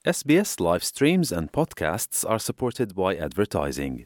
SBS live streams and podcasts are supported by advertising.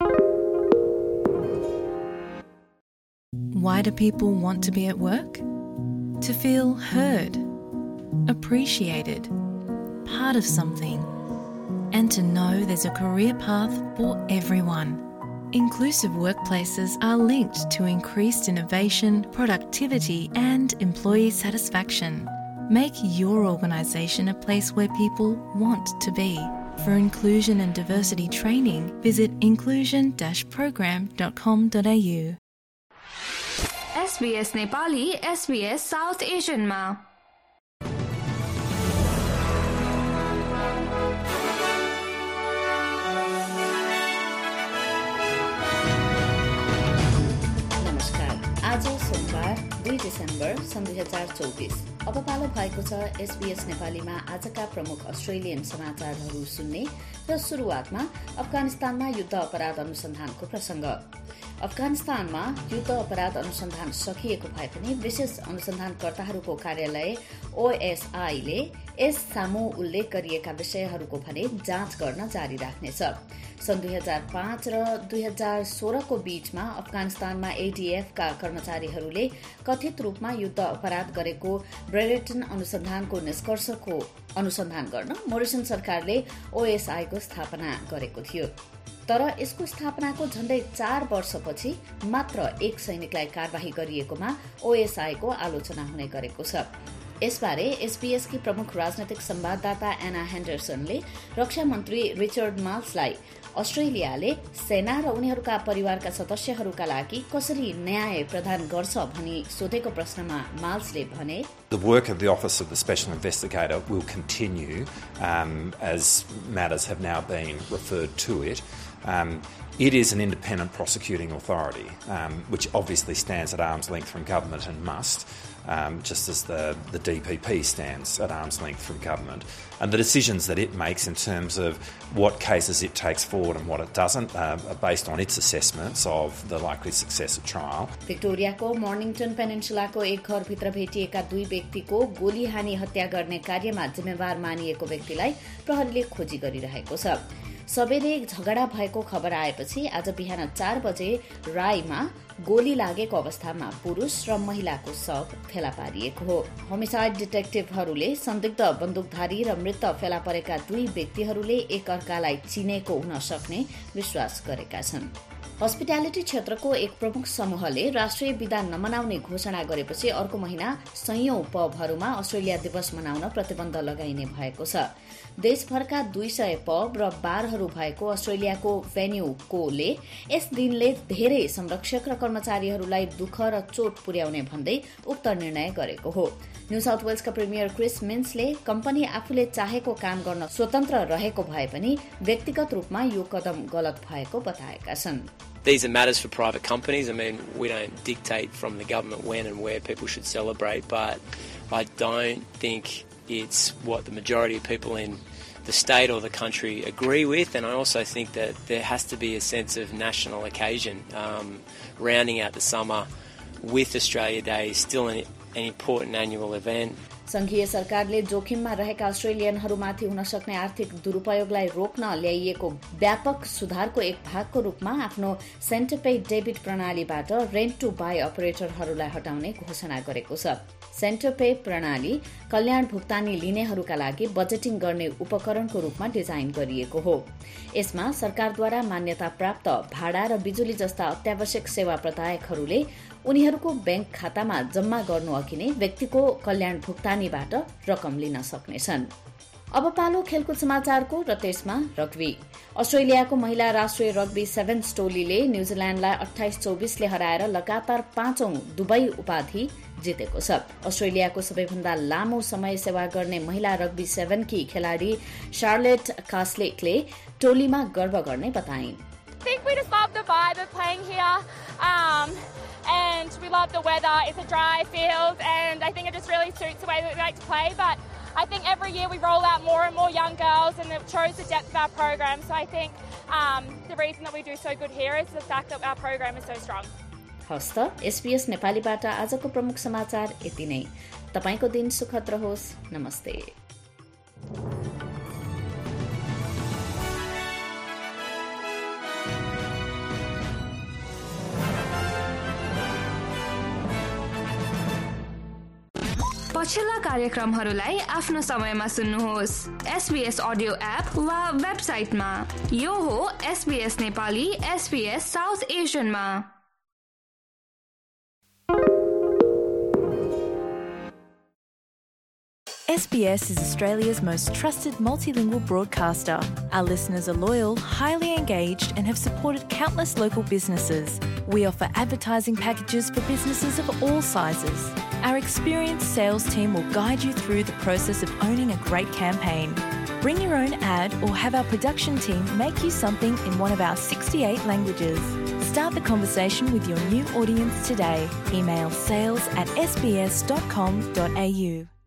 Why do people want to be at work? To feel heard, appreciated, part of something, and to know there's a career path for everyone. Inclusive workplaces are linked to increased innovation, productivity, and employee satisfaction. Make your organisation a place where people want to be. For inclusion and diversity training, visit inclusion-program.com.au. SBS Nepali SBS south एशियनमा आज सोमबार 2 December सन् 2024। अब पालो भएको छ SBS नेपालीमा आजका प्रमुख अस्ट्रेलियन समाचारहरू सुन्ने र सुरुवातमा अफगानिस्तानमा युद्ध अपराध अनुसन्धानको प्रसंग। अफगानिस्तानमा युद्ध अपराध अनुसन्धान सकिएको भए पनि विशेष अनुसन्धानकर्ताहरूको कार्यालय OSI ले यस सामु उल्लेख गरिएका विषयहरूको भने जाँच गर्न जारी राख्नेछ। सन् 2005 र 2016 को बीचमा अफगानिस्तानमा ADF का कर्मचारीहरूले कथित रूपमा युद्ध अपराध गरेको ब्रेडेटन अनुसन्धानको निष्कर्षको अनुसन्धान गर्न मोरिसन सरकारले OSI को स्थापना गरेको थियो। तर यसको स्थापनाको झण्डै 4 वर्षपछि मात्र एक सैनिकलाई कारबाही गरिएकोमा OSI को आलोचना हुने गरेको छ। यसबारे SBS की प्रमुख राजनैतिक संवाददाता एना हेन्डरसनले रक्षा मन्त्री रिचर्ड माल्सलाई अस्ट्रेलियाले सेना र उनीहरूका परिवारका सदस्यहरूका लागि कसरी न्याय प्रदान गर्छ भनी सोधेको प्रश्नमा माल्सले भने, The work of the Office of the Special Investigator will continue as matters have now been referred to it. It is an independent prosecuting authority, which obviously stands at arm's length from government and must, just as the DPP stands at arm's length from government. And the decisions that it makes in terms of what cases it takes forward and what it doesn't are based on its assessments of the likely success of trial. भिक्टोरियाको मर्निङटन पेनिन्सुलाको एक घरभित्र भेटिएका 2 व्यक्तिको गोली हानी हत्या गर्ने कार्यमा जिम्मेवार मानिएको व्यक्तिलाई प्रहरीले खोजी गरिरहेको छ। सबैले झगडा भएको खबर आएपछि आज बिहान 4 बजे राईमा गोली लागेको अवस्थामा पुरुष र महिलाको शव फेला पारिएको हो। होमिसाइड डिटेक्टिभहरूले संदिग्ध बन्दुकधारी र मृत फेला परेका 2 व्यक्तिहरूले एक अर्कालाई चिनेको हुन सक्ने विश्वास गरेका छन्। हस्पिटालिटी क्षेत्रको एक प्रमुख समूहले राष्ट्रिय बिदा नमनाउने घोषणा गरेपछि अर्को महिना सयौं पबहरूमा अस्ट्रेलिया दिवस मनाउन प्रतिबन्ध लगाइने भएको छ। देशभरका 200 पब र बारहरू भएको अस्ट्रेलियाको भेन्यू कोले यस दिनले धेरै संरक्षक र कर्मचारीहरूलाई दुःख र चोट पुर्याउने भन्दै उक्त निर्णय गरेको हो। न्यू साउथ वेल्सका प्रिमियर क्रिस मिन्सले कम्पनी आफूले चाहेको काम गर्न स्वतन्त्र रहेको भए पनि व्यक्तिगत रूपमा यो कदम गलत भएको बताएका छन्। These are matters for private companies. I mean, we don't dictate from the government when and where people should celebrate, but I don't think it's what the majority of people in the state or the country agree with, and I also think that there has to be a sense of national occasion. Rounding out the summer with Australia Day is still an important annual event. संघीय सरकारले जोखिममा रहेका अस्ट्रेलियनहरूमाथि हुन सक्ने आर्थिक दुरुपयोगलाई रोक्न ल्याइएको व्यापक सुधारको एक भागको रूपमा आफ्नो सेन्टरपे डेबिट प्रणालीबाट रेन्ट टु बाई अपरेटरहरूलाई हटाउने घोषणा गरेको छ। सेन्टरपे प्रणाली कल्याण भुक्तानी लिनेहरूका लागि बजेटिङ गर्ने उपकरणको रूपमा डिजाइन गरिएको हो। यसमा सरकारद्वारा मान्यता प्राप्त भाडा र बिजुली जस्ता अत्यावश्यक सेवा प्रदायकहरूले उनीहरूको बैंक खातामा जम्मा गर्नु अघि नै व्यक्तिको कल्याण भुक्तानीबाट रकम लिन सक्नेछन्। अब पालो खेलकुद समाचारको र त्यसमा रग्बी। अस्ट्रेलियाको महिला राष्ट्रिय रग्बी 7 टोलीले न्यूजील्याण्डलाई 28-24 ले हराएर लगातार 5औं दुबई उपाधि जितेको छ। अस्ट्रेलियाको सबैभन्दा लामो समय सेवा गर्ने महिला रग्बी 7 की खेलाडी शार्लेट कास्लेटले टोलीमा गर्व गर्ने बताइन्। I think we just love the vibe of playing here. And we love the weather. It's a dry field, and I think it just really suits the way that we like to play. But I think every year we roll out more and more young girls, and it shows the depth of our program. So I think the reason that we do so good here is the fact that our program is so strong. हस्त SBS नेपालीबाट आजको प्रमुख समाचार यति नै। तपाईको दिन सुखद रहोस्। नमस्ते। पछिल्ला कार्यक्रमहरूलाई आफ्नो समयमा सुन्नुहोस् SBS अडियो एप वा वेबसाइटमा। यो हो SBS नेपाली SBS साउथ एसियनमा। SBS is Australia's most trusted multilingual broadcaster. Our listeners are loyal, highly engaged, and have supported countless local businesses. We offer advertising packages for businesses of all sizes. Our experienced sales team will guide you through the process of owning a great campaign. Bring your own ad or have our production team make you something in one of our 68 languages. Start the conversation with your new audience today. Email sales@sbs.com.au.